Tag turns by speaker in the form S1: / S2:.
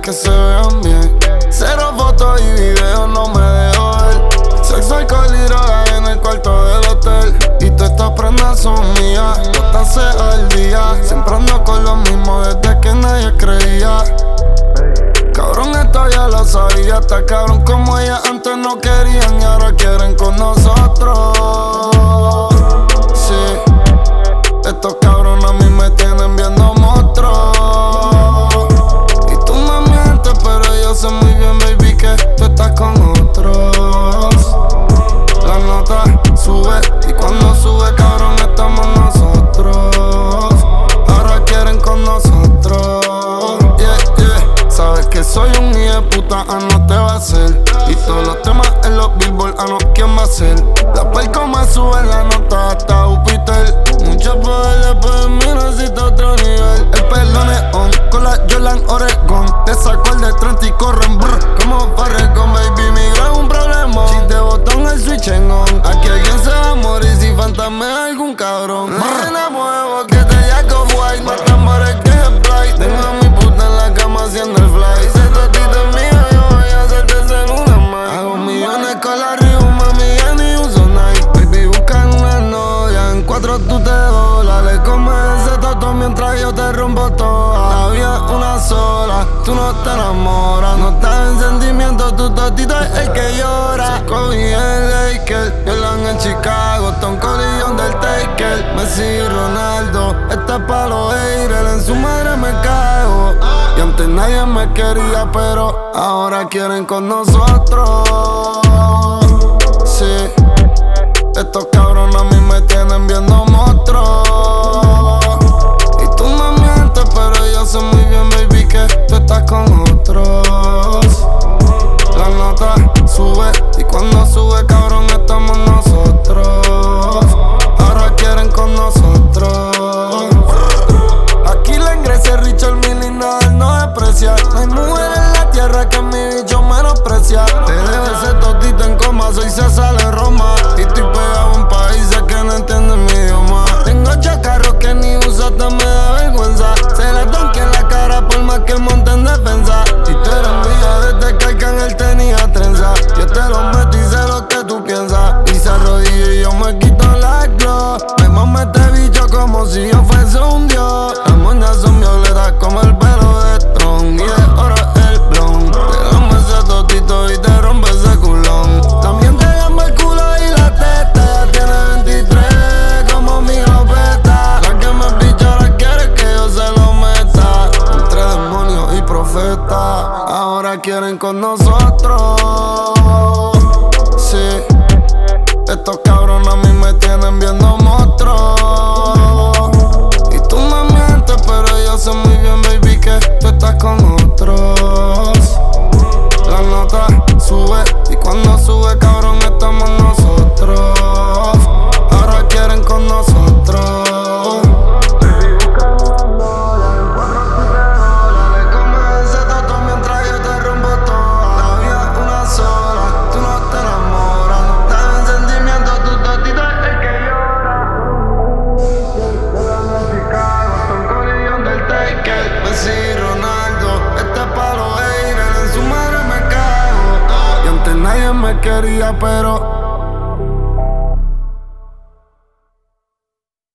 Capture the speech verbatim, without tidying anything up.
S1: que se vean bien. Cero fotos y videos no me dejo ver. Sexo, alcohol y droga en el cuarto del hotel. Y todas estas prendas son mías, botarse al día. Siempre ando con lo mismo desde que nadie creía. Cabrón, esto ya lo sabía. Está cabrón como ellas antes no querían y ahora quieren con nosotros. Sí, estos cabrones a mí me tienen viendo monstruos. Y tú me mientes, pero yo sé muy bien, baby, que tú estás con otros. La nota sube y cuando sube, cabrón, estamos nosotros. Ahora quieren con nosotros. Yeah, yeah. Sabes que soy un hijo de puta, ah, no te va a hacer. Y todos los temas en los billboard, ah, no, ¿quién va a ser? La perco me sube la nota hasta Júpiter. Mucho poder después de mí necesito otro nivel. El pelón es on, con la Jordan Oregon. Te saco el de treinta y corren brr, como Farrecon, baby, mi gran un problema. Si te botón el switch en on, aquí alguien se va a morir si fantasmea algún cabrón. Nena, muevo que te jaco white, más tambores que el fly. Tengo a mi puta en la cama haciendo el fly. Ese totito es mío, yo voy a hacerte ser una más. Hago millones con la Rio, mami, ya ni uso Nike. Baby, buscan una novia, en cuatro tú te dólares. Come ese toto mientras yo te rompo toda. La vida es una sola, tú no te enamoras. No estás en sentimiento, tu totito es el que llora. Kobe y el Laker, Jordan en Chicago, Tom Collillón del Taker. Messi y Ronaldo, esta es pa' los haters, en su madre me cago. Y antes nadie me quería, pero ahora quieren con nosotros. Sí, estos cabrones a mí me tienen viendo monstruos. Y tú me mientes, pero yo sé muy bien, baby, que tú estás con otros. La nota sube y cuando sube, cabrón, estamos nosotros. Ahora quieren con nosotros. Aquí le ingrese Richard Mille y nada él no desprecia. No hay mujer en la tierra que mi bicho menosprecia. Te dejo ese totito en coma, soy César de Roma. Y estoy pegado en países que no entienden mi idioma. Tengo ocho carros que ni uso, hasta me da vergüenza. Se la donque en la cara por más que monte en defensa. Y tú eres mía desde que Arcángel tenía trenza. Yo te lo meto y sé lo que tú piensas. Y se arrodilla y yo me quito la glow. Me mamo este bicho como si yo fuese un dios. Las moñas son violetas como el pelo de Tron. Y de oro el blon. Te damos ese totito y te rompe ese culón. También te llamo el culo y la teta. Ya tiene veintitrés como mi jopeta. La que me picha ahora quiere que yo se lo meta. Entre demonios y profetas, ahora quieren con nosotros. Sí, estos cabrones a mí me tienen viendo monstruos. Y tú me mientes, pero yo sé muy bien, baby, que tú estás con otros. La nota sube y cuando sube, cabrón, estamos nosotros. Ahora quieren con nosotros. Baby, busca una novia, en cuatro tú te dólares. Come ese toto mientras yo te rompo toda. La vida es una sola, tú no te enamoras. No estás en sentimiento, tu totito es el que llora. Jordan en Chicago, Tom Collillón del Taker. Messi y Ronaldo, este es pa' los haters, en su madre me cago. Y antes nadie me quería, pero